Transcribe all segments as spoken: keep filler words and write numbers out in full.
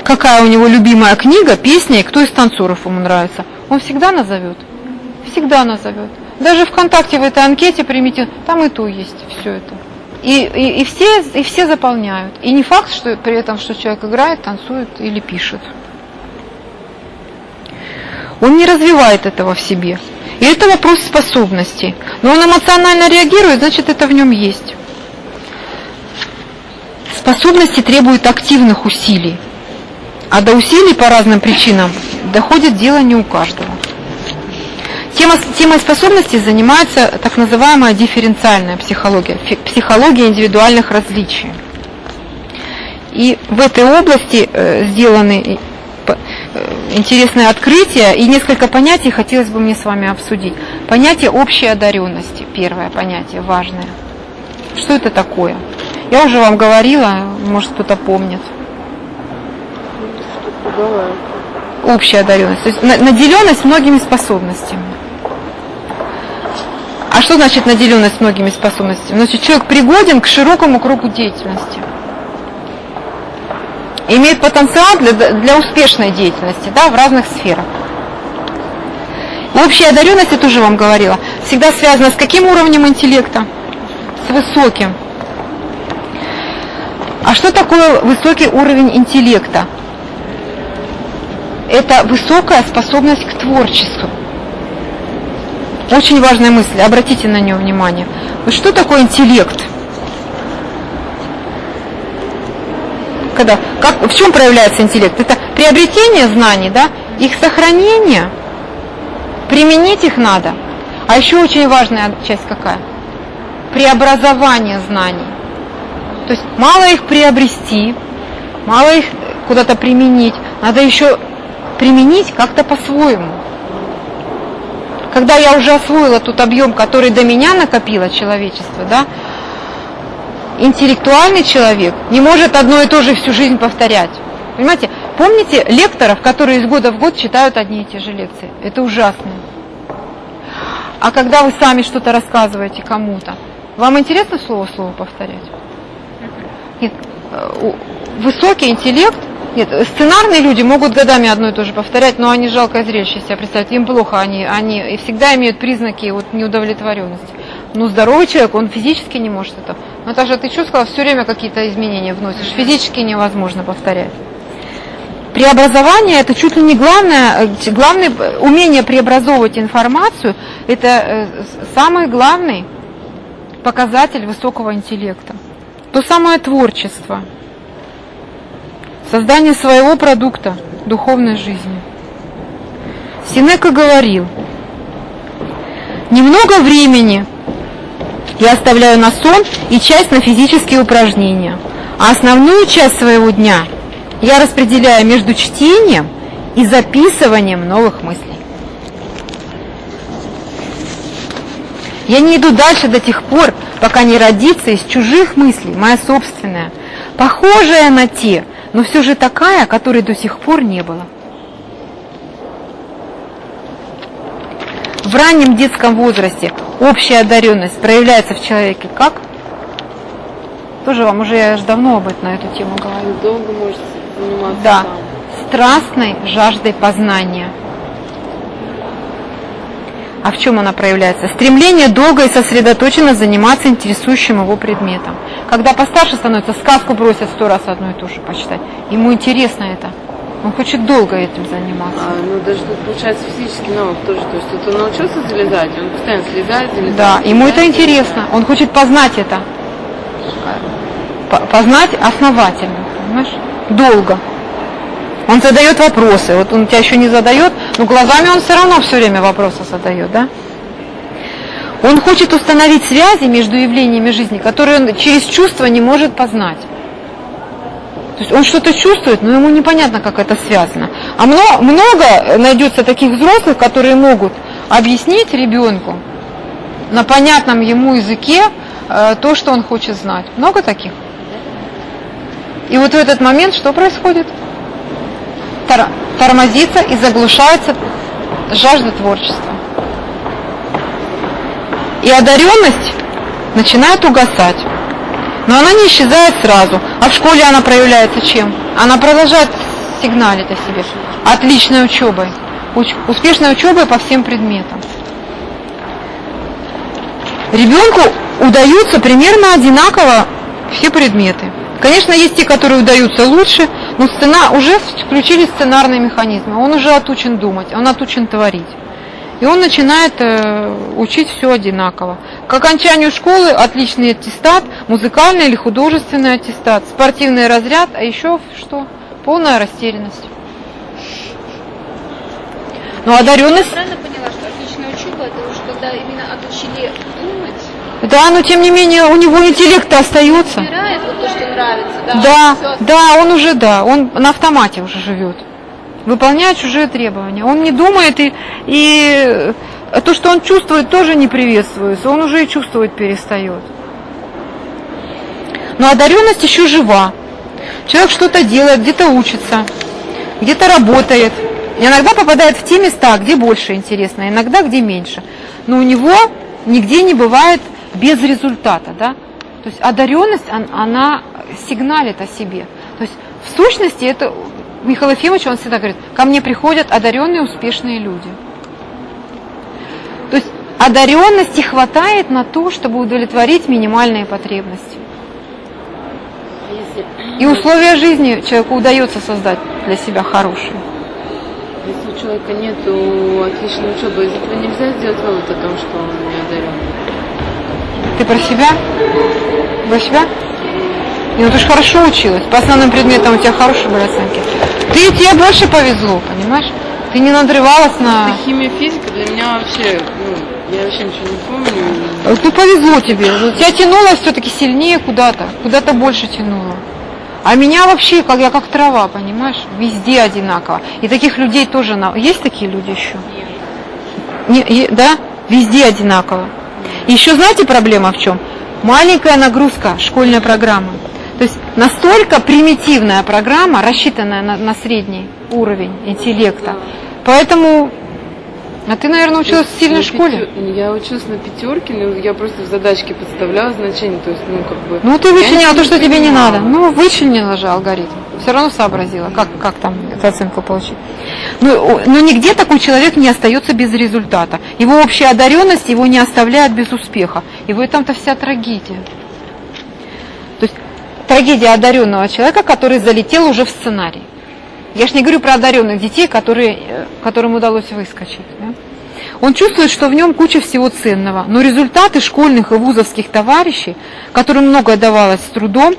какая у него любимая книга, песня и кто из танцоров ему нравится. Он всегда назовет. Всегда назовет. Даже ВКонтакте в этой анкете примите, там и то есть все это. И, и, и, все, и все заполняют. И не факт, что при этом, что человек играет, танцует или пишет. Он не развивает этого в себе. И это вопрос способностей. Но он эмоционально реагирует, значит, это в нем есть. Способности требуют активных усилий. А до усилий по разным причинам доходит дело не у каждого. Тема, темой способностей занимается так называемая дифференциальная психология, психология индивидуальных различий. И в этой области э, сделаны э, интересные открытия, и несколько понятий хотелось бы мне с вами обсудить. Понятие общей одаренности, первое понятие, важное. Что это такое? Я уже вам говорила, может кто-то помнит. Общая одаренность, то есть наделенность многими способностями. А что значит наделенность многими способностями? Значит, человек пригоден к широкому кругу деятельности. Имеет потенциал для, для успешной деятельности, да, в разных сферах. Общая одаренность, я тоже вам говорила, всегда связана с каким уровнем интеллекта? С высоким. А что такое высокий уровень интеллекта? Это высокая способность к творчеству. Очень важная мысль, обратите на нее внимание. Вот что такое интеллект? Когда, как, в чем проявляется интеллект? Это приобретение знаний, да? Их сохранение, применить их надо. А еще очень важная часть какая? Преобразование знаний. То есть мало их приобрести, мало их куда-то применить, надо еще применить как-то по-своему. Когда я уже освоила тот объем, который до меня накопило человечество, да, интеллектуальный человек не может одно и то же всю жизнь повторять. Понимаете? Помните лекторов, которые из года в год читают одни и те же лекции? Это ужасно. А когда вы сами что-то рассказываете кому-то, вам интересно слово в слово повторять? Нет. Высокий интеллект. Нет, сценарные люди могут годами одно и то же повторять, но они жалкое зрелище себя представляют, им плохо, они, они и всегда имеют признаки вот, неудовлетворенности. Но здоровый человек, он физически не может это. Наташа, ты что сказала? Все время какие-то изменения вносишь, физически невозможно повторять. Преобразование – это чуть ли не главное, главное умение преобразовывать информацию, это самый главный показатель высокого интеллекта. То самое творчество. Создание своего продукта духовной жизни. Сенека говорил: немного времени я оставляю на сон и часть на физические упражнения, а основную часть своего дня я распределяю между чтением и записыванием новых мыслей. Я не иду дальше до тех пор, пока не родится из чужих мыслей моя собственная, похожая на те, но все же такая, которой до сих пор не было. В раннем детском возрасте общая одаренность проявляется в человеке как? Тоже вам уже я же давно об этом на эту тему говорю. Долго можете заниматься. Да, страстной жаждой познания. А в чем она проявляется? Стремление долго и сосредоточенно заниматься интересующим его предметом. Когда постарше становится, сказку бросят сто раз одну и ту же почитать. Ему интересно это. Он хочет долго этим заниматься. А, ну даже тут получается физический навык тоже. То есть вот он научился залезать, он постоянно слезает, залезает. Да, залезает, ему это залезает. интересно. Он хочет познать это. Познать основательно, понимаешь? Долго. Он задает вопросы. Вот он тебя еще не задает, но глазами он все равно все время вопросы задает, да? Он хочет установить связи между явлениями жизни, которые он через чувства не может познать. То есть он что-то чувствует, но ему непонятно, как это связано. А много, много найдется таких взрослых, которые могут объяснить ребенку на понятном ему языке э, то, что он хочет знать. Много таких? И вот в этот момент что происходит? Тор- тормозится и заглушается жажда творчества. И одаренность начинает угасать. Но она не исчезает сразу. А в школе она проявляется чем? Она продолжает сигналит о себе. Отличной учебой. Уч- успешной учебой по всем предметам. Ребенку удаются примерно одинаково все предметы. Конечно, есть те, которые удаются лучше, но сцена, уже включили сценарные механизмы. Он уже отучен думать, он отучен творить. И он начинает э, учить все одинаково. К окончанию школы отличный аттестат, музыкальный или художественный аттестат, спортивный разряд, а еще что? Полная растерянность. Ну, одаренность... Я правильно поняла, что отличная учеба, это уже когда именно отучили думать? Да, но тем не менее у него интеллект-то остается. Выбирает вот то, что нравится, да? Да, Всё. да, он уже, да, он на автомате уже живет. Выполняет чужие требования. Он не думает, и, и то, что он чувствует, тоже не приветствуется. Он уже и чувствовать перестает. Но одаренность еще жива. Человек что-то делает, где-то учится, где-то работает. Иногда попадает в те места, где больше интересно, иногда где меньше. Но у него нигде не бывает без результата, да? То есть одаренность, она сигналит о себе. То есть в сущности это Михаил Ефимович, он всегда говорит, ко мне приходят одаренные, успешные люди. То есть одаренности хватает на то, чтобы удовлетворить минимальные потребности. И условия жизни человеку удается создать для себя хорошие. Если у человека нет отличной учебы, из этого нельзя сделать вывод о том, что он не одарен. Ты про себя? Про себя? Ну, ты же хорошо училась. По основным предметам у тебя хорошие были оценки. Ты, тебе больше повезло, понимаешь? Ты не надрывалась на... Это химия, физика для меня вообще, ну, я вообще ничего не помню. Ну, повезло тебе. Тебя тянуло все-таки сильнее куда-то. Куда-то больше тянуло. А меня вообще, как я как трава, понимаешь? Везде одинаково. И таких людей тоже... На... Есть такие люди еще? Нет. Не, да? Везде одинаково. И еще знаете, проблема в чем? Маленькая нагрузка школьной программы. То есть настолько примитивная программа, рассчитанная на, на средний уровень интеллекта. Поэтому... А ты, наверное, училась в сильной школе? Пятер... Я училась на пятерке, но я просто в задачке подставляла значение. То есть, ну, как бы... Ну, ты вычленила то, что тебе не надо. Ну, вычленила же алгоритм. Все равно сообразила, как, как там эту оценку получить. Но, но нигде такой человек не остается без результата. Его общая одаренность его не оставляет без успеха. И в этом-то вся трагедия. То есть трагедия одаренного человека, который залетел уже в сценарий. Я же не говорю про одаренных детей, которые, которым удалось выскочить. Да? Он чувствует, что в нем куча всего ценного. Но результаты школьных и вузовских товарищей, которым многое давалось с трудом,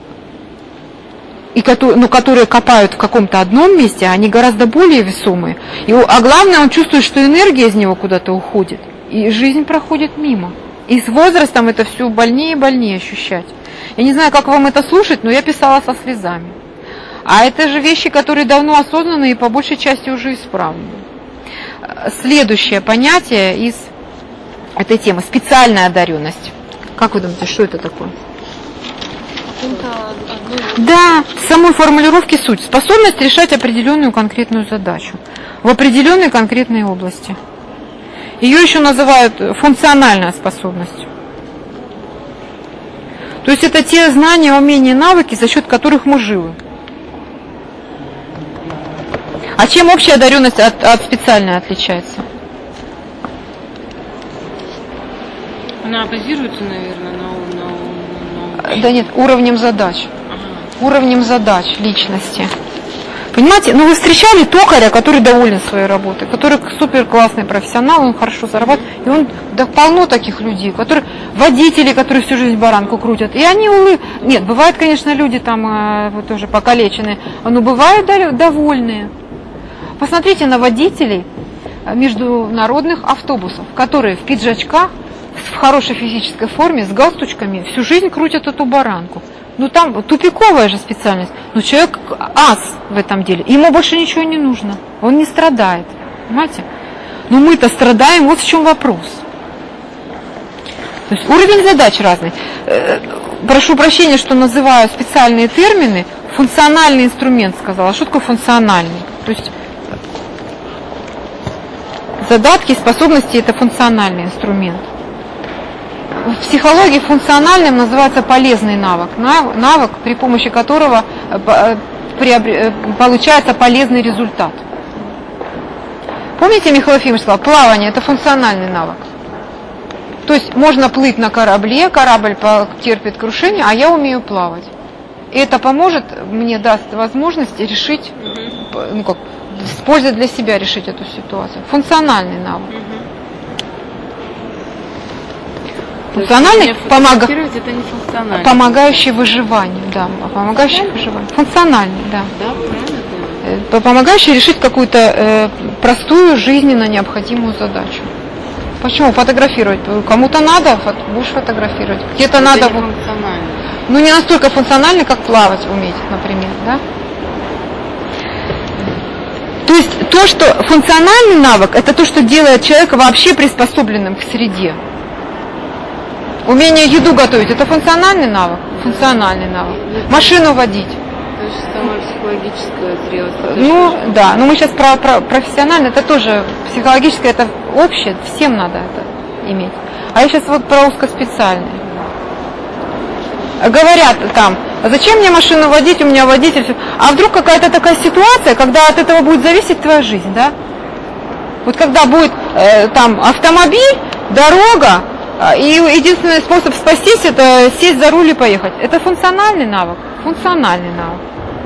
и которые, ну, которые копают в каком-то одном месте, они гораздо более весомые. И, а главное, он чувствует, что энергия из него куда-то уходит. И жизнь проходит мимо. И с возрастом это все больнее и больнее ощущать. Я не знаю, как вам это слушать, но я писала со слезами. А это же вещи, которые давно осознаны и по большей части уже исправлены. Следующее понятие из этой темы – специальная одаренность. Как вы думаете, что это такое? Да, в самой формулировке суть. Способность решать определенную конкретную задачу в определенной конкретной области. Ее еще называют функциональная способность. То есть это те знания, умения, навыки, за счет которых мы живы. А чем общая одаренность от, от специальной отличается? Она базируется, наверное, на... на, на... Да нет, уровнем задач. Ага. Уровнем задач личности. Понимаете, ну вы встречали токаря, который доволен своей работой, который супер классный профессионал, он хорошо зарабатывает, и он, да полно таких людей, которые, водители, которые всю жизнь баранку крутят, и они улыб... Нет, бывают, конечно, люди там э, вот тоже покалеченные, но бывают довольные. Посмотрите на водителей международных автобусов, которые в пиджачках, в хорошей физической форме, с галстучками, всю жизнь крутят эту баранку. Ну там тупиковая же специальность, но человек ас в этом деле, ему больше ничего не нужно, он не страдает, понимаете? Но мы-то страдаем, вот в чем вопрос. То есть уровень задач разный. Прошу прощения, что называю специальные термины, функциональный инструмент сказала. Что такое функциональный? То есть задатки, способности – это функциональный инструмент. В психологии функциональным называется полезный навык. Навык, при помощи которого приобр... получается полезный результат. Помните, Михаил Ефимович сказал, плавание – это функциональный навык. То есть можно плыть на корабле, корабль терпит крушение, а я умею плавать. И это поможет, мне даст возможность решить, ну как, с пользой для себя решить эту ситуацию. Функциональный навык. Функциональный, помога... это не функциональный. Помогающий выживанию, да. Помогающий выживанию. Функциональный, да. Да, правильно. Помогающий решить какую-то э, простую, жизненно необходимую задачу. Почему? Фотографировать. Кому-то надо, фото, будешь фотографировать. Где-то надо... Не функционально. Ну, не настолько функционально, как плавать уметь, например, да? То есть то, что функциональный навык, это то, что делает человека вообще приспособленным к среде. Умение еду готовить – это функциональный навык? Функциональный навык. Машину водить. То есть самая психологическая зрелость. Ну, да, но мы сейчас про, про профессионально, это тоже психологическое, это общее, всем надо это иметь. А я сейчас вот про узкоспециальное. Говорят там, зачем мне машину водить, у меня водитель, а вдруг какая-то такая ситуация, когда от этого будет зависеть твоя жизнь, да? Вот когда будет э, там автомобиль, дорога, э, и единственный способ спастись, это сесть за руль и поехать. Это функциональный навык, функциональный навык.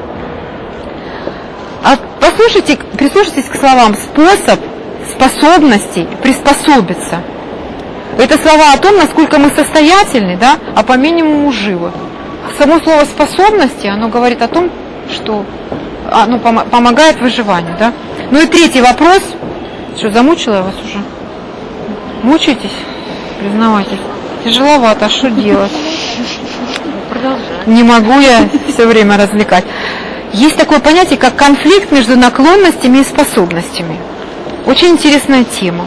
А послушайте, прислушайтесь к словам «способ», «способности», «приспособиться». Это слова о том, насколько мы состоятельны, да, а по минимуму живы. Само слово «способности», оно говорит о том, что оно пом- помогает выживанию, да. Ну и третий вопрос. Что, замучила я вас уже? Мучаетесь? Признавайтесь. Тяжеловато, а что делать? Продолжай. Не могу я все время развлекать. Есть такое понятие, как конфликт между наклонностями и способностями. Очень интересная тема.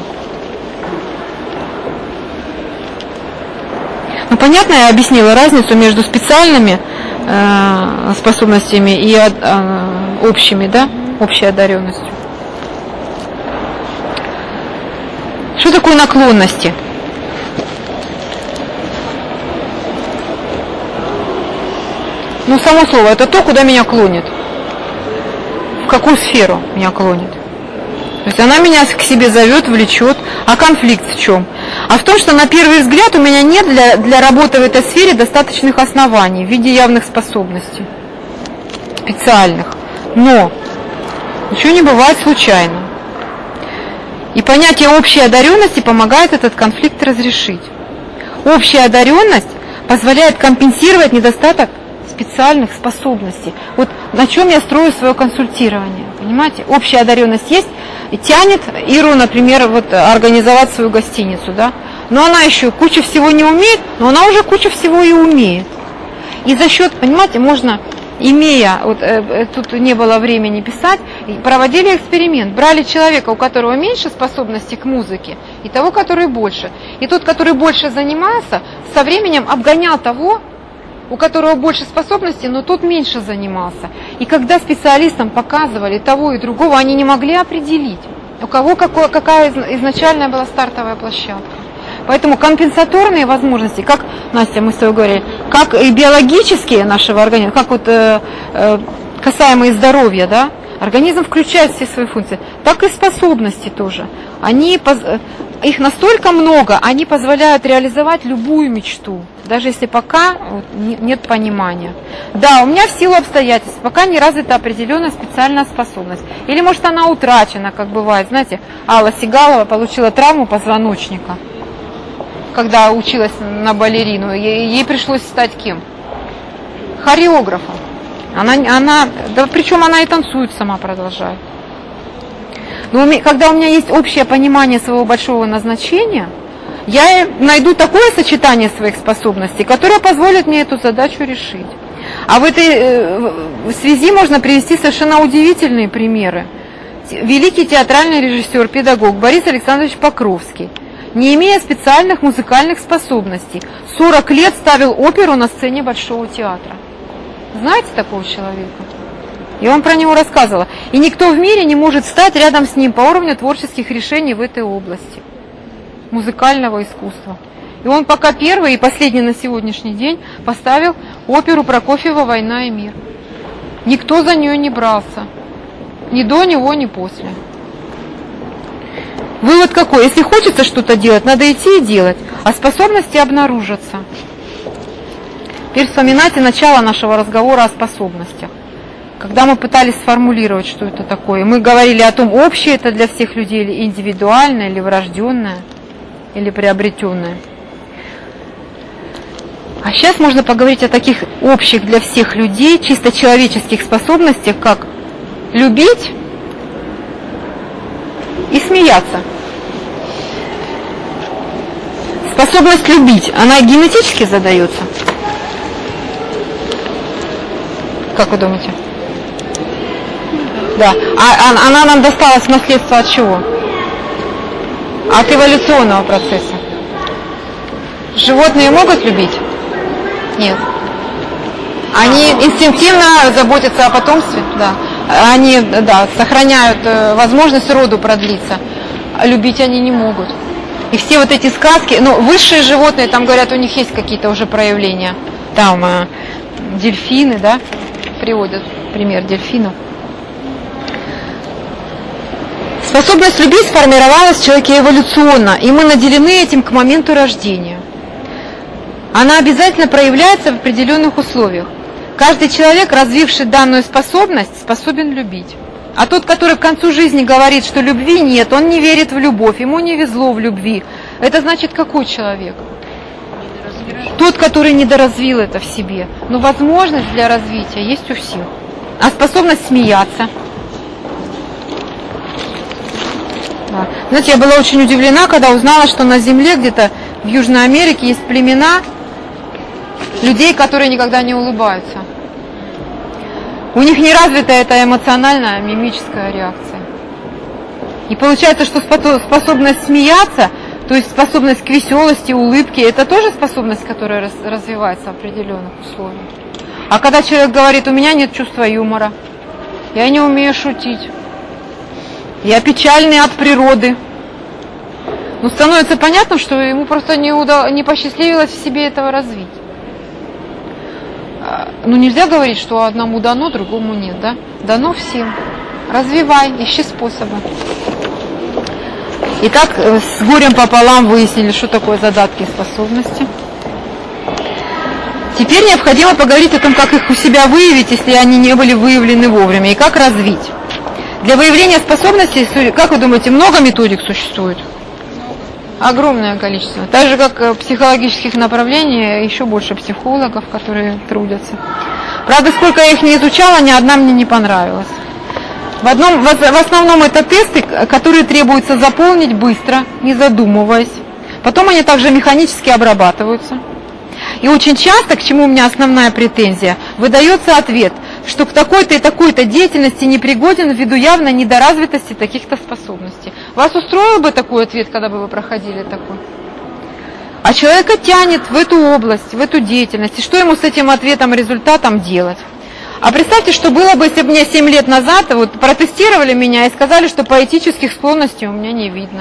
Ну, понятно, я объяснила разницу между специальными э, способностями и э, общими, да, общей одаренностью. Что такое наклонности? Ну, само слово, это то, куда меня клонит. В какую сферу меня клонит. То есть она меня к себе зовет, влечет. А конфликт в чем? А в том, что на первый взгляд у меня нет для, для работы в этой сфере достаточных оснований в виде явных способностей. Специальных. Но ничего не бывает случайно. И понятие общей одаренности помогает этот конфликт разрешить. Общая одаренность позволяет компенсировать недостаток специальных способностей. Вот на чем я строю свое консультирование. Понимаете? Общая одаренность есть, и тянет Иру, например, вот, организовать свою гостиницу, да? Но она еще кучу всего не умеет, но она уже кучу всего и умеет. И за счет, понимаете, можно, имея, вот э, тут не было времени писать, проводили эксперимент, брали человека, у которого меньше способностей к музыке, и того, который больше. И тот, который больше занимался, со временем обгонял того, у которого больше способностей, но тот меньше занимался. И когда специалистам показывали того и другого, они не могли определить, у кого какое, какая изначальная была стартовая площадка. Поэтому компенсаторные возможности, как, Настя, мы с тобой говорили, как и биологические нашего организма, как вот э, э, касаемые здоровья, да, организм включает все свои функции, так и способности тоже. Они, их настолько много, они позволяют реализовать любую мечту, даже если пока нет понимания. Да, у меня в силу обстоятельств пока не развита определенная специальная способность. Или может она утрачена, как бывает. Знаете, Алла Сигалова получила травму позвоночника, когда училась на балерину. Ей пришлось стать кем? Хореографом. Она, она, да причем она и танцует сама продолжает. Но когда у меня есть общее понимание своего большого назначения, я найду такое сочетание своих способностей, которое позволит мне эту задачу решить. А в этой связи можно привести совершенно удивительные примеры. Великий театральный режиссер, педагог Борис Александрович Покровский, не имея специальных музыкальных способностей, сорок лет ставил оперу на сцене Большого театра. Знаете такого человека? Я вам про него рассказывала. И никто в мире не может стать рядом с ним по уровню творческих решений в этой области музыкального искусства. И он пока первый и последний на сегодняшний день поставил оперу Прокофьева «Война и мир». Никто за нее не брался. Ни до него, ни после. Вывод какой? Если хочется что-то делать, надо идти и делать, а способности обнаружатся. Теперь вспоминайте начало нашего разговора о способностях. Когда мы пытались сформулировать, что это такое, мы говорили о том, общее это для всех людей, или индивидуальное, или врожденное, или приобретенное. А сейчас можно поговорить о таких общих для всех людей, чисто человеческих способностях, как любить и смеяться. Способность любить, она генетически задается? Как вы думаете? Да. А, а она нам досталась в наследство от чего? От эволюционного процесса. Животные могут любить? Нет. Они инстинктивно заботятся о потомстве, да. Они, да, сохраняют возможность роду продлиться. А любить они не могут. И все вот эти сказки, ну, высшие животные, там говорят, у них есть какие-то уже проявления. Там э, дельфины, да, приводят пример дельфинов. Способность любить сформировалась в человеке эволюционно, и мы наделены этим к моменту рождения. Она обязательно проявляется в определенных условиях. Каждый человек, развивший данную способность, способен любить. А тот, который к концу жизни говорит, что любви нет, он не верит в любовь, ему не везло в любви. Это значит, какой человек? Тот, который недоразвил это в себе. Но возможность для развития есть у всех. А способность смеяться. Да. Знаете, я была очень удивлена, когда узнала, что на Земле, где-то в Южной Америке, есть племена людей, которые никогда не улыбаются. У них не развита эта эмоциональная мимическая реакция. И получается, что способность смеяться, то есть способность к веселости, улыбке, это тоже способность, которая развивается в определенных условиях. А когда человек говорит, у меня нет чувства юмора, я не умею шутить, я печальный от природы, ну, становится понятно, что ему просто не, удалось, не посчастливилось в себе этого развить. Ну, нельзя говорить, что одному дано, другому нет, да? Дано всем. Развивай, ищи способы. Итак, с горем пополам выяснили, что такое задатки и способности. Теперь необходимо поговорить о том, как их у себя выявить, если они не были выявлены вовремя, и как развить. Для выявления способностей, как вы думаете, много методик существует? Огромное количество. Так же, как психологических направлений, еще больше психологов, которые трудятся. Правда, сколько я их не изучала, ни одна мне не понравилась. В, одном, в основном это тесты, которые требуется заполнить быстро, не задумываясь. Потом они также механически обрабатываются. И очень часто, к чему у меня основная претензия, выдается ответ, что к такой-то и такой-то деятельности не пригоден ввиду явной недоразвитости таких-то способностей. Вас устроил бы такой ответ, когда бы вы проходили такой? А человека тянет в эту область, в эту деятельность. И что ему с этим ответом, результатом делать? А представьте, что было бы, если бы мне семь лет назад вот, протестировали меня и сказали, что поэтических склонностей у меня не видно.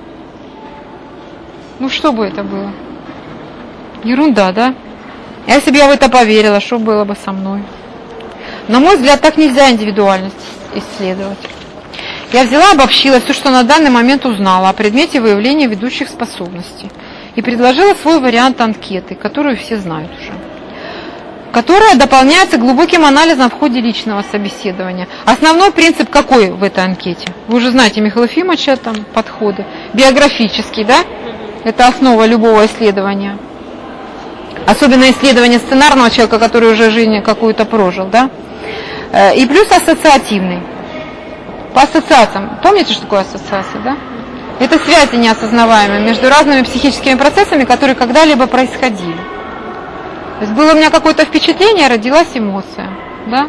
Ну что бы это было? Ерунда, да? А если бы я в это поверила, что было бы со мной? На мой взгляд, так нельзя индивидуальность исследовать. Я взяла, обобщила все, что на данный момент узнала о предмете выявления ведущих способностей. И предложила свой вариант анкеты, которую все знают уже. Которая дополняется глубоким анализом в ходе личного собеседования. Основной принцип какой в этой анкете? Вы уже знаете Михаила Ефимовича, там подходы. Биографический, да? Это основа любого исследования. Особенно исследование сценарного человека, который уже жизнь какую-то прожил, да? И плюс ассоциативный. По ассоциациям. Помните, что такое ассоциация, да? Это связи неосознаваемые между разными психическими процессами, которые когда-либо происходили. То есть было у меня какое-то впечатление, родилась эмоция, да?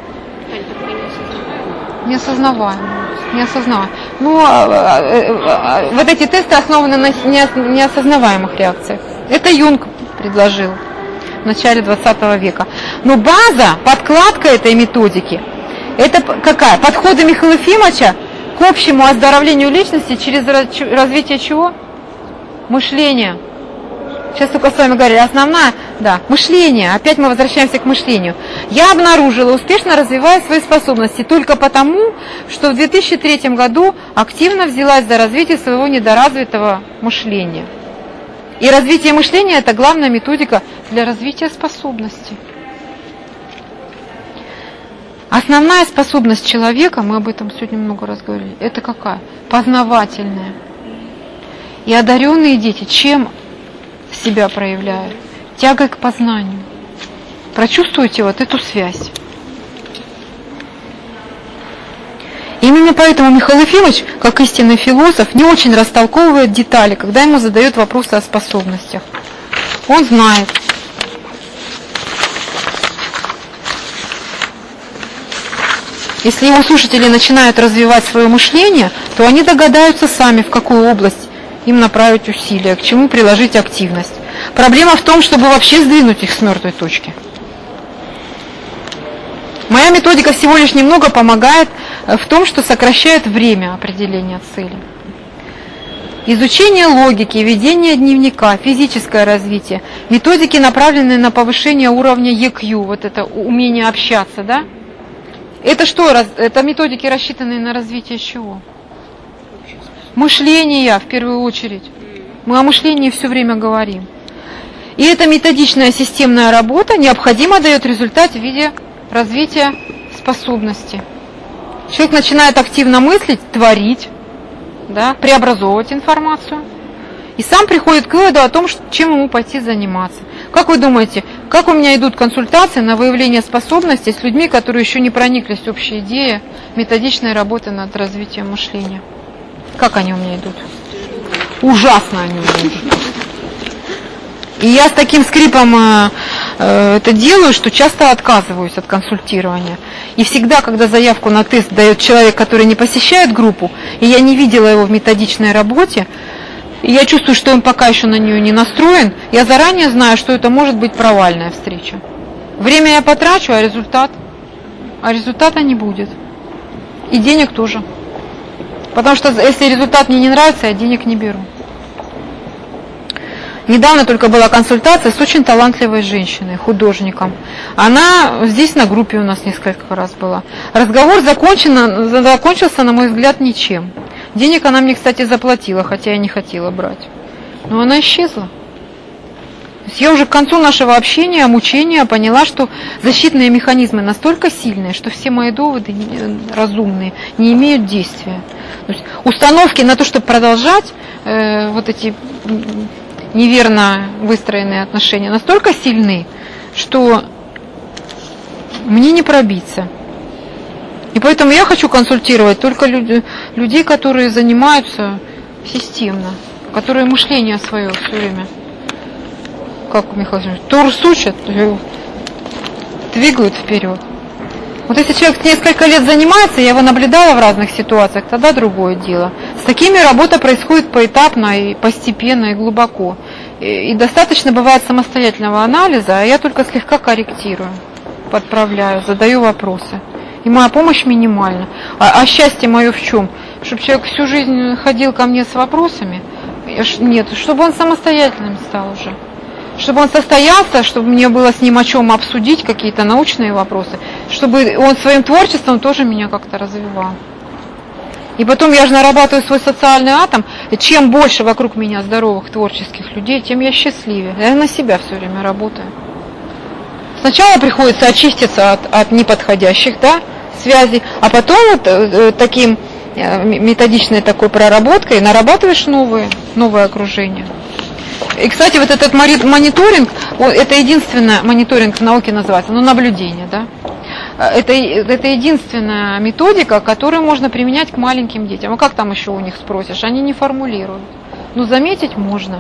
Неосознаваемая. Неосознаваемая. Ну, вот эти тесты основаны на неосознаваемых реакциях. Это Юнг предложил в начале двадцатого века. Но база, подкладка этой методики, это какая? Подходы Михаила Ефимовича к общему оздоровлению личности через развитие чего? Мышления. Сейчас только с вами говорили, основная, да, мышление. Опять мы возвращаемся к мышлению. Я обнаружила, успешно развивая свои способности только потому, что в две тысячи третьем году активно взялась за развитие своего недоразвитого мышления. И развитие мышления – это главная методика для развития способностей. Основная способность человека, мы об этом сегодня много раз говорили, это какая? Познавательная. И одаренные дети чем себя проявляют? Тягой к познанию. Прочувствуйте вот эту связь. Именно поэтому Михаил Ефимович, как истинный философ, не очень растолковывает детали, когда ему задают вопросы о способностях. Он знает. Если его слушатели начинают развивать свое мышление, то они догадаются сами, в какую область им направить усилия, к чему приложить активность. Проблема в том, чтобы вообще сдвинуть их с мертвой точки. Моя методика всего лишь немного помогает в том, что сокращает время определения цели. Изучение логики, ведение дневника, физическое развитие, методики, направленные на повышение уровня и кью, вот это умение общаться, да? Это что? Это методики, рассчитанные на развитие чего? Мышления, в первую очередь. Мы о мышлении все время говорим. И эта методичная системная работа необходимо дает результат в виде развития способностей. Человек начинает активно мыслить, творить, да, преобразовывать информацию. И сам приходит к выводу о том, чем ему пойти заниматься. Как вы думаете, как у меня идут консультации на выявление способностей с людьми, которые еще не прониклись в общей идее методичной работы над развитием мышления? Как они у меня идут? Ужасно они у меня идут. И я с таким скрипом э, э, это делаю, что часто отказываюсь от консультирования. И всегда, когда заявку на тест дает человек, который не посещает группу, и я не видела его в методичной работе, и я чувствую, что он пока еще на нее не настроен, я заранее знаю, что это может быть провальная встреча. Время я потрачу, а результат? А результата не будет. И денег тоже. Потому что если результат мне не нравится, я денег не беру. Недавно только была консультация с очень талантливой женщиной, художником. Она здесь на группе у нас несколько раз была. Разговор закончен, закончился, на мой взгляд, ничем. Денег она мне, кстати, заплатила, хотя я не хотела брать. Но она исчезла. То есть я уже к концу нашего общения, мучения поняла, что защитные механизмы настолько сильные, что все мои доводы разумные не имеют действия. То есть установки на то, чтобы продолжать э, вот эти неверно выстроенные отношения, настолько сильны, что мне не пробиться. И поэтому я хочу консультировать только люди, людей, которые занимаются системно, которые мышление свое все время, как у Михаила Владимировича, Торс учат, двигают вперед. Вот если человек несколько лет занимается, я его наблюдала в разных ситуациях, тогда другое дело. С такими работа происходит поэтапно и постепенно, и глубоко. И, и достаточно бывает самостоятельного анализа, а я только слегка корректирую, подправляю, задаю вопросы. И моя помощь минимальна. А, а счастье мое в чем? Чтобы человек всю жизнь ходил ко мне с вопросами? Нет, чтобы он самостоятельным стал уже. Чтобы он состоялся, чтобы мне было с ним о чем обсудить какие-то научные вопросы. Чтобы он своим творчеством тоже меня как-то развивал. И потом я же нарабатываю свой социальный атом. И чем больше вокруг меня здоровых творческих людей, тем я счастливее. Я на себя все время работаю. Сначала приходится очиститься от, от неподходящих, да, связей, а потом вот, э, таким э, методичной такой проработкой нарабатываешь новые, новое окружение. И, кстати, вот этот мониторинг, это единственное, мониторинг в науке называется, ну, наблюдение, да. Это, это единственная методика, которую можно применять к маленьким детям. А как там еще у них спросишь? Они не формулируют. Но заметить можно.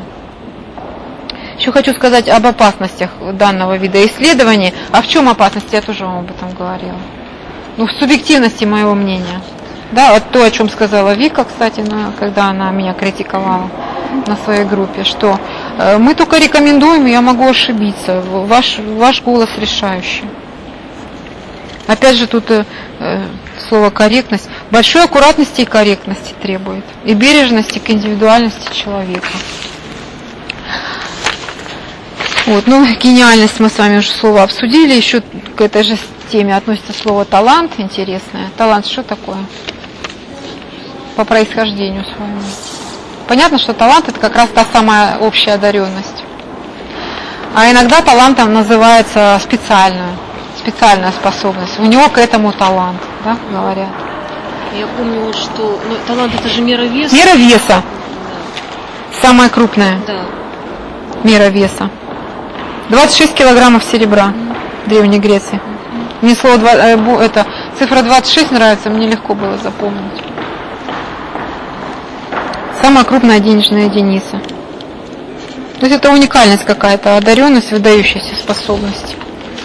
Еще хочу сказать об опасностях данного вида исследований. А в чем опасность? Я тоже вам об этом говорила. Ну, в субъективности моего мнения. Да, вот то, о чем сказала Вика, кстати, на, когда она меня критиковала на своей группе, что э, мы только рекомендуем, и я могу ошибиться. Ваш, ваш голос решающий. Опять же, тут э, слово корректность. Большой аккуратности и корректности требует. И бережности к индивидуальности человека. Вот, ну, гениальность мы с вами уже слово обсудили. Еще к этой же теме относится слово талант, интересное. Талант что такое? По происхождению своему. Понятно, что талант — это как раз та самая общая одаренность. А иногда талантом называется специальную, специальная способность. У него к этому талант, да, говорят. Я помню, что ну, талант — это же мера веса. Мера веса. Да. Самая крупная. Да. Мера веса. двадцать шесть килограммов серебра в Древней Греции. Мне слово два, э, это, цифра двадцать шесть нравится, мне легко было запомнить. Самая крупная денежная единица. То есть это уникальность какая-то, одаренность, выдающаяся способность.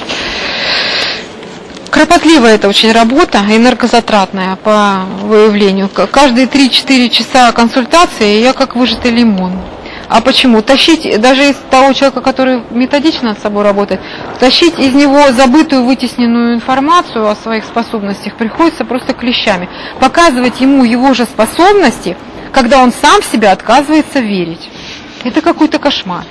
Кропотливая это очень работа, энергозатратная по выявлению. Каждые три-четыре часа консультации я как выжатый лимон. А почему? Тащить, даже из того человека, который методично над собой работает, тащить из него забытую, вытесненную информацию о своих способностях приходится просто клещами. Показывать ему его же способности, когда он сам в себя отказывается верить. Это какой-то кошмар.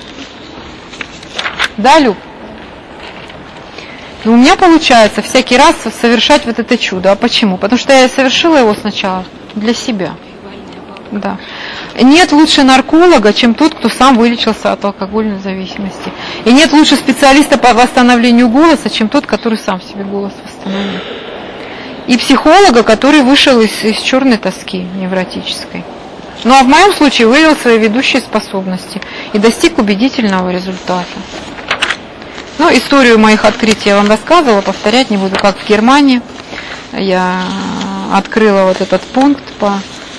Да, Люб? Но у меня получается всякий раз совершать вот это чудо. А почему? Потому что я совершила его сначала для себя. Да. Нет лучше нарколога, чем тот, кто сам вылечился от алкогольной зависимости. И нет лучше специалиста по восстановлению голоса, чем тот, который сам себе голос восстановил. И психолога, который вышел из, из черной тоски невротической. Ну а в моем случае выявил свои ведущие способности и достиг убедительного результата. Ну, историю моих открытий я вам рассказывала, повторять не буду, как в Германии. Я открыла вот этот пункт по...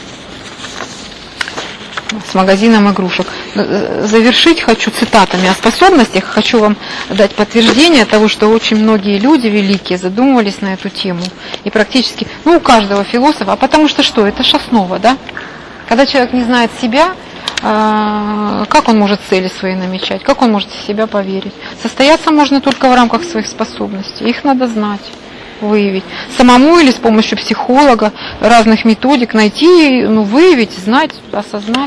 с магазином игрушек. Завершить хочу цитатами о способностях. Хочу вам дать подтверждение того, что очень многие люди великие задумывались на эту тему. И практически, ну, у каждого философа. А потому что что? Это ж основа, да? Когда человек не знает себя, как он может цели свои намечать, как он может в себя поверить. Состояться можно только в рамках своих способностей. Их надо знать, выявить. Самому или с помощью психолога, разных методик найти, ну, выявить, знать, осознать.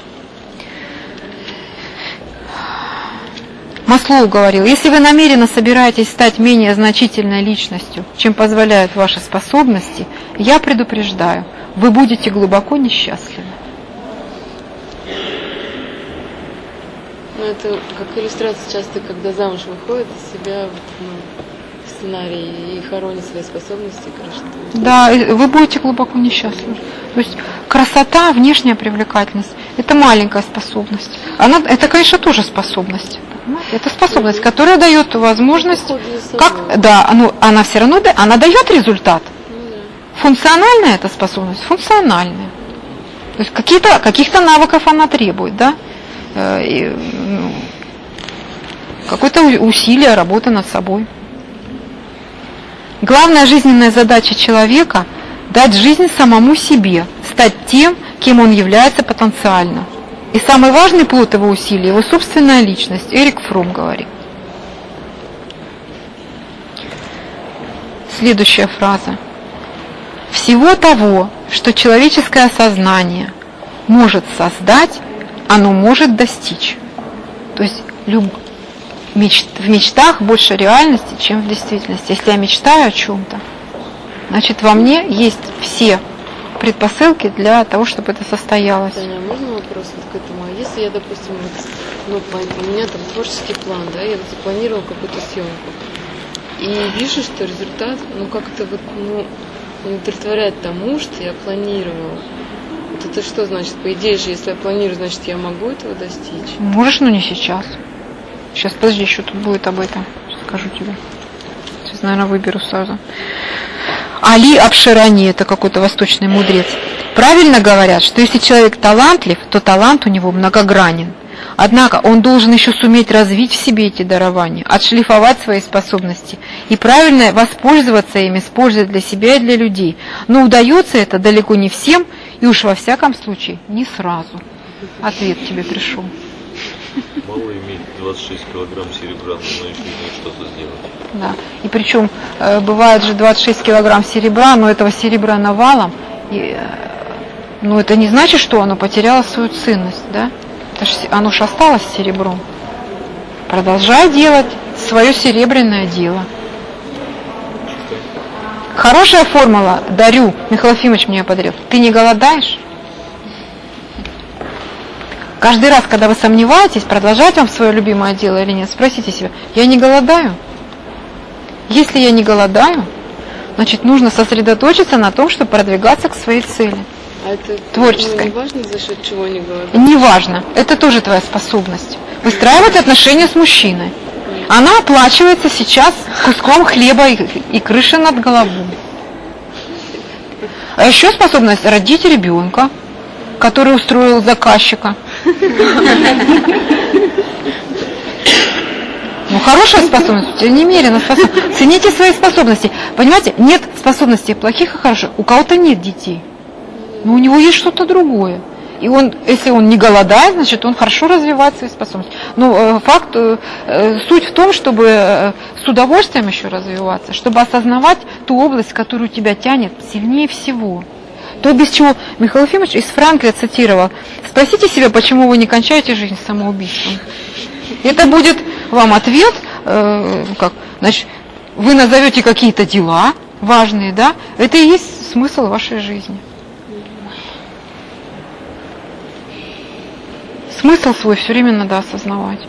Маслоу говорил, если вы намеренно собираетесь стать менее значительной личностью, чем позволяют ваши способности, я предупреждаю, вы будете глубоко несчастливы. Ну, это как иллюстрация часто, когда замуж выходит, из себя ну, сценарий и хоронит свои способности. Конечно. Да, вы будете глубоко несчастливы. То есть красота, внешняя привлекательность – это маленькая способность. Она, это, конечно, тоже способность. Это способность, которая дает возможность, как, да, ну, она все равно, она дает результат. Функциональная эта способность, функциональная. То есть какие-то, каких-то навыков она требует, да? И, ну, какое-то усилие, работа над собой. Главная жизненная задача человека – дать жизнь самому себе, стать тем, кем он является потенциально. И самый важный плод его усилий – его собственная личность. Эрик Фром говорит. Следующая фраза. Всего того, что человеческое сознание может создать, оно может достичь. То есть люб... меч... в мечтах больше реальности, чем в действительности. Если я мечтаю о чем-то, значит во мне есть все предпосылки для того, чтобы это состоялось. Таня, можно вопрос вот к этому? А если я, допустим, вот, ну, у меня там творческий план, да, я вот запланировала какую-то съемку, и вижу, что результат, ну, как-то вот, ну, не удовлетворяет тому, что я планировала. Вот это что значит? По идее же, если я планирую, значит, я могу этого достичь? Можешь, но не сейчас. Сейчас, подожди, еще тут будет об этом. Скажу тебе. Сейчас, наверное, выберу сразу. Али Абширани, это какой-то восточный мудрец. Правильно говорят, что если человек талантлив, то талант у него многогранен. Однако он должен еще суметь развить в себе эти дарования, отшлифовать свои способности и правильно воспользоваться ими, использовать для себя и для людей. Но удается это далеко не всем, и уж во всяком случае не сразу. Ответ тебе пришел. Мало иметь двадцать шесть килограмм серебра, но еще иметь что-то сделать. Да. И причем э, бывает же двадцать шесть килограмм серебра, но этого серебра навалом. И, э, но это не значит, что оно потеряло свою ценность, да? Это ж, оно же осталось серебром. Продолжай делать свое серебряное дело. Хорошая формула, дарю, Михаил Ефимович мне ее подарил. Ты не голодаешь? Каждый раз, когда вы сомневаетесь, продолжать вам свое любимое дело или нет, спросите себя, я не голодаю? Если я не голодаю, значит, нужно сосредоточиться на том, чтобы продвигаться к своей цели. А это Творческое. Ну, не важно, за счет чего они голодают? Не важно. Это тоже твоя способность. Выстраивать отношения с мужчиной. Она оплачивается сейчас куском хлеба и, и крышей над головой. А еще способность родить ребенка, который устроил заказчика. Ну, хорошая способность, немерено способность. Цените свои способности. Понимаете, нет способностей плохих и хороших. У кого-то нет детей. Но у него есть что-то другое. И он, если он не голодает, значит, он хорошо развивает свои способности. Но э, факт, э, суть в том, чтобы э, с удовольствием еще развиваться, чтобы осознавать ту область, которую тебя тянет сильнее всего. То, без чего Михаил Ефимович из Франкля цитировал: «Спросите себя, почему вы не кончаете жизнь самоубийством». Это будет вам ответ, э, как, значит, вы назовете какие-то дела важные, да? Это и есть смысл вашей жизни. Смысл свой все время надо осознавать.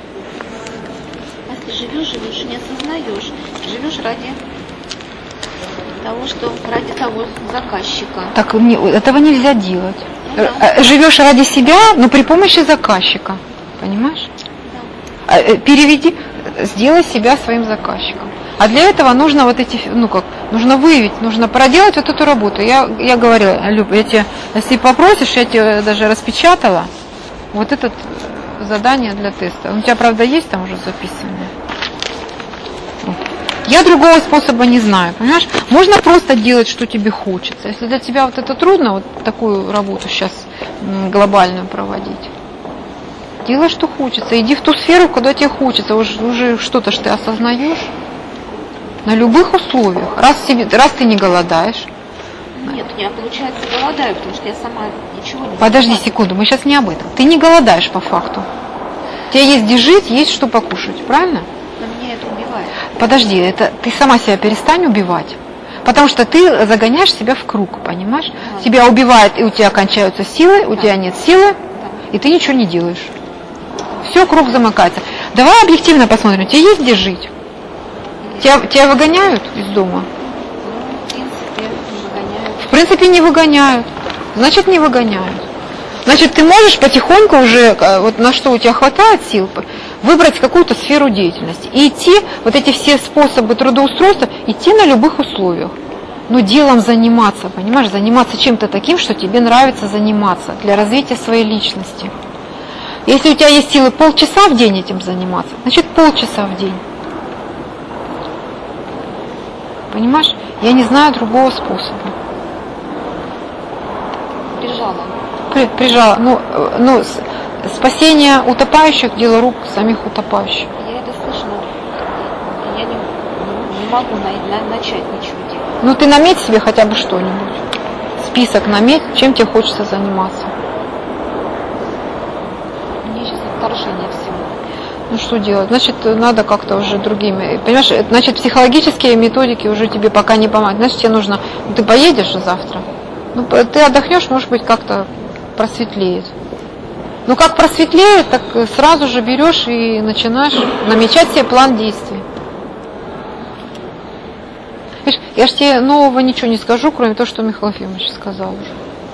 Если живешь, живешь, не осознаешь. Живешь ради того, что ради того заказчика. Так не, этого нельзя делать. Ну, да. Живешь ради себя, но при помощи заказчика. Понимаешь? Да. Переведи, сделай себя своим заказчиком. А для этого нужно вот эти, ну как, нужно выявить, нужно проделать вот эту работу. Я, я говорила, Люб, я тебе, если попросишь, я тебе даже распечатала вот это задание для теста. У тебя, правда, есть там уже записанное? Вот. Я другого способа не знаю, понимаешь? Можно просто делать, что тебе хочется. Если для тебя вот это трудно, вот такую работу сейчас глобальную проводить, делай, что хочется. Иди в ту сферу, куда тебе хочется. Уже, уже что-то ж ты осознаешь. На любых условиях. Раз, себе, раз ты не голодаешь. Нет, я, получается, голодаю, потому что я сама ничего не Подожди голодаю. секунду, мы сейчас не об этом. Ты не голодаешь по факту. У тебя есть где жить, есть что покушать, правильно? Но меня это убивает. Подожди, это ты сама себя перестань убивать. Потому что ты загоняешь себя в круг, понимаешь? Да. Тебя убивает, и у тебя кончаются силы, у Да. тебя нет силы, Да. и ты ничего не делаешь. Все, круг замыкается. Давай объективно посмотрим, у тебя есть где жить? Тебя, тебя выгоняют из дома? Ну, в принципе, не выгоняют. В принципе, не выгоняют. Значит, не выгоняют. Значит, ты можешь потихоньку уже, вот на что у тебя хватает сил, выбрать какую-то сферу деятельности и идти, вот эти все способы трудоустройства, идти на любых условиях. Но делом заниматься, понимаешь, заниматься чем-то таким, что тебе нравится заниматься для развития своей личности. Если у тебя есть силы полчаса в день этим заниматься, значит полчаса в день. Понимаешь? Я не знаю другого способа. Прижала. При, прижала. Ну, ну, спасение утопающих – дело рук самих утопающих. Я это слышала. Я не, не могу на, на, начать ничего делать. Ну, ты наметь себе хотя бы что-нибудь. Список наметь, чем тебе хочется заниматься. Мне сейчас отторжение всего. Ну, что делать? Значит, надо как-то уже другими. Понимаешь, значит, психологические методики уже тебе пока не помогают. Значит, тебе нужно... Ну, ты поедешь же завтра. Ну, ты отдохнешь, может быть, как-то просветлеет. Ну, как просветлеет, так сразу же берешь и начинаешь намечать себе план действий. Видишь, я же тебе нового ничего не скажу, кроме того, что Михаил Ефимович сказал уже.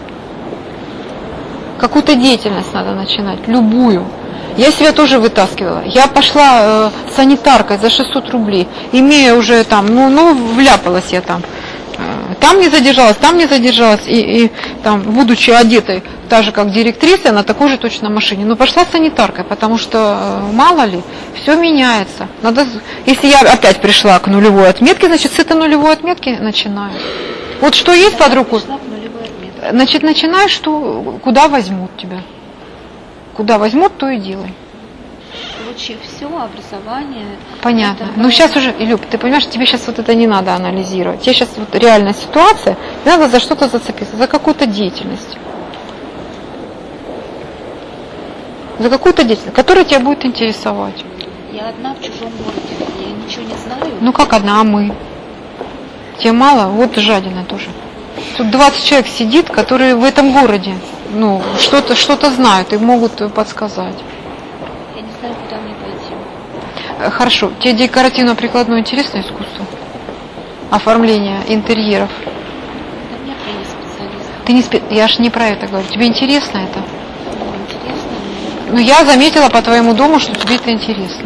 Какую-то деятельность надо начинать, любую. Я себя тоже вытаскивала. Я пошла э, санитаркой за шестьсот рублей, имея уже там, ну, ну вляпалась я там. Э, там не задержалась, там не задержалась, и, и там, будучи одетой, так же как директриса, на такой же точно машине. Но пошла санитаркой, потому что, э, мало ли, все меняется. Надо, если я опять пришла к нулевой отметке, значит, с этой нулевой отметки начинаю. Вот что есть под руку, значит, начинаешь, что, куда возьмут тебя. Куда возьмут, то и делай. Получив все, образование. Понятно. Это, Ну сейчас уже, Люб, ты понимаешь, тебе сейчас вот это не надо анализировать. Тебе сейчас вот реальная ситуация, надо за что-то зацепиться, за какую-то деятельность. За какую-то деятельность, которая тебя будет интересовать. Я одна в чужом городе, я ничего не знаю. Ну как одна, а мы? Тебе мало? Вот жадина тоже. Тут двадцать человек сидит, которые в этом городе, ну, что-то что-то знают и могут подсказать. Я не знаю, куда мне пойти. Хорошо. Тебе декоративно-прикладное интересное искусство? Оформление интерьеров? Да нет, я не специалист. Ты не спе... Я ж не про это говорю. Тебе интересно это? Ну, интересно. Ну, я заметила по твоему дому, что тебе это интересно.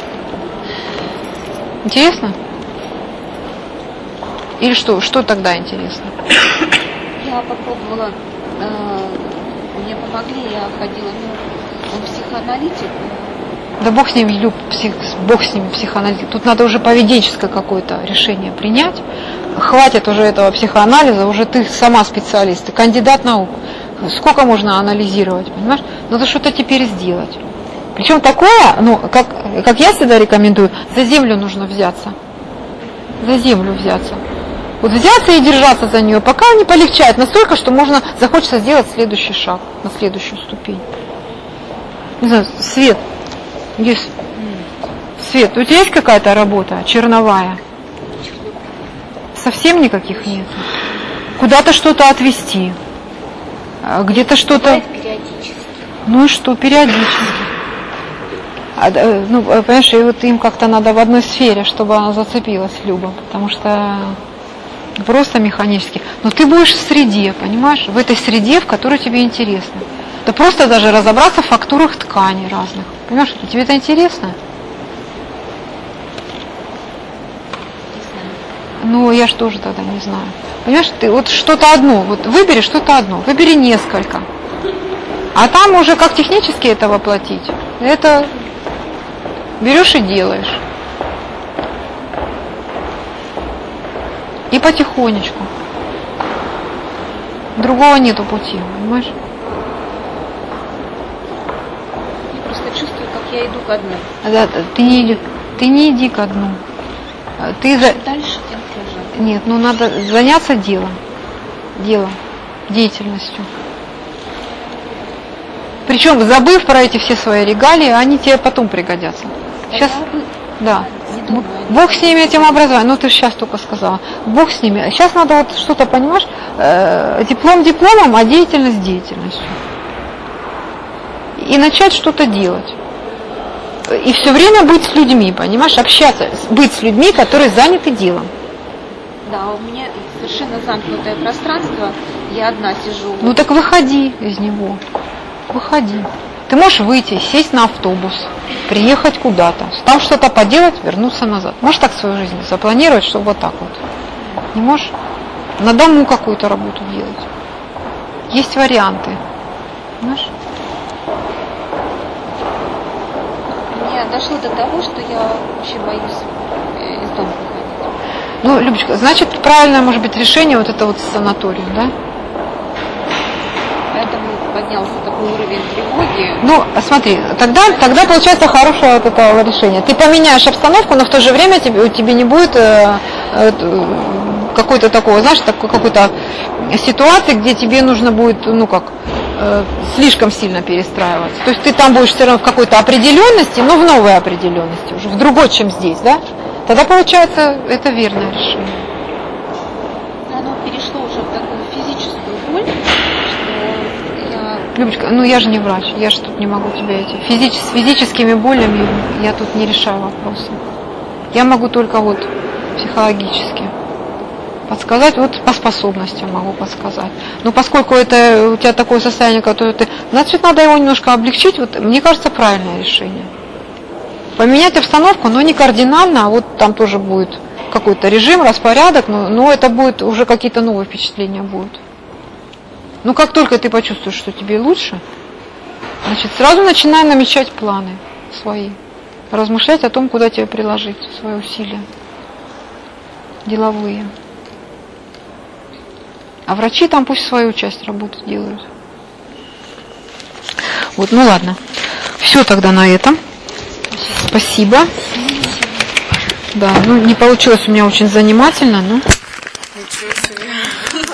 Интересно? Или что? Что тогда интересно? Я попробовала, э, мне помогли, я ходила, ну, он психоаналитик. Да бог с ними, Люб, псих, бог с ними, психоаналитик. Тут надо уже поведенческое какое-то решение принять. Хватит уже этого психоанализа, уже ты сама специалист, ты кандидат наук. Сколько можно анализировать, понимаешь? Надо что-то теперь сделать. Причем такое, ну, как, как я всегда рекомендую, за землю нужно взяться. За землю взяться. Вот взяться и держаться за нее, пока не полегчает настолько, что можно, захочется сделать следующий шаг, на следующую ступень. Не знаю, Свет, есть. Свет, у тебя есть какая-то работа черновая? Совсем никаких нет? Куда-то что-то отвезти? Где-то что-то... Периодически. Ну и что, периодически. А, ну, понимаешь, и вот им как-то надо в одной сфере, чтобы она зацепилась, Люба, потому что просто механически. Но ты будешь в среде, понимаешь, в этой среде, в которой тебе интересно. Да просто даже разобраться в фактурах тканей разных. Понимаешь, тебе это интересно? Ну, я ж тоже тогда не знаю. Понимаешь, ты вот что-то одно, вот выбери что-то одно, выбери несколько. А там уже как технически это воплотить, это берешь и делаешь. И потихонечку. Другого нету пути, понимаешь? Я просто чувствую, как я иду ко дну. Да, ты не иди, ты не иди ко дну. Ты за... Дальше тем хуже. Нет, ну надо заняться делом. Делом, деятельностью. Причем, забыв про эти все свои регалии, они тебе потом пригодятся. Сейчас, да. Бог с ними, этим образованием. Ну, ты же сейчас только сказала. Бог с ними. Сейчас надо вот что-то, понимаешь, э, диплом дипломом, а деятельность деятельностью. И начать что-то делать. И все время быть с людьми, понимаешь, общаться, быть с людьми, которые заняты делом. Да, у меня совершенно замкнутое пространство, я одна сижу. Ну так выходи из него, выходи. Ты можешь выйти, сесть на автобус, приехать куда-то, там что-то поделать, вернуться назад. Можешь так свою жизнь запланировать, чтобы вот так вот? Не можешь? На дому какую-то работу делать. Есть варианты. Понимаешь? Мне дошло до того, что я вообще боюсь из дома выходить. Ну, Любочка, значит, правильное может быть решение вот это вот санаториум, да? Поэтому поднялся такой уровень тревоги. Ну, смотри, тогда, тогда получается хорошее вот это решение. Ты поменяешь обстановку, но в то же время тебе, тебе не будет э, э, какой-то такого, знаешь, такой, какой-то ситуации, где тебе нужно будет, ну как, э, слишком сильно перестраиваться. То есть ты там будешь все равно в какой-то определенности, но в новой определенности, уже в другой, чем здесь, да? Тогда получается, это верное решение. Оно перешло уже в такую физическую боль, что я... Любочка, ну я же не врач, я же тут не могу тебе эти... Физич... С физическими болями я тут не решаю вопросы. Я могу только вот психологически подсказать, вот по способностям могу подсказать. Но поскольку это у тебя такое состояние, которое ты... Значит, надо его немножко облегчить, вот мне кажется, правильное решение. Поменять обстановку, но не кардинально, а вот там тоже будет какой-то режим, распорядок, но, но это будет уже какие-то новые впечатления будут. Ну, как только ты почувствуешь, что тебе лучше, значит, сразу начинай намечать планы свои, размышлять о том, куда тебе приложить свои усилия деловые. А врачи там пусть свою часть работы делают. Вот, ну ладно. Все тогда на этом. Спасибо. Да, ну не получилось у меня очень занимательно, но...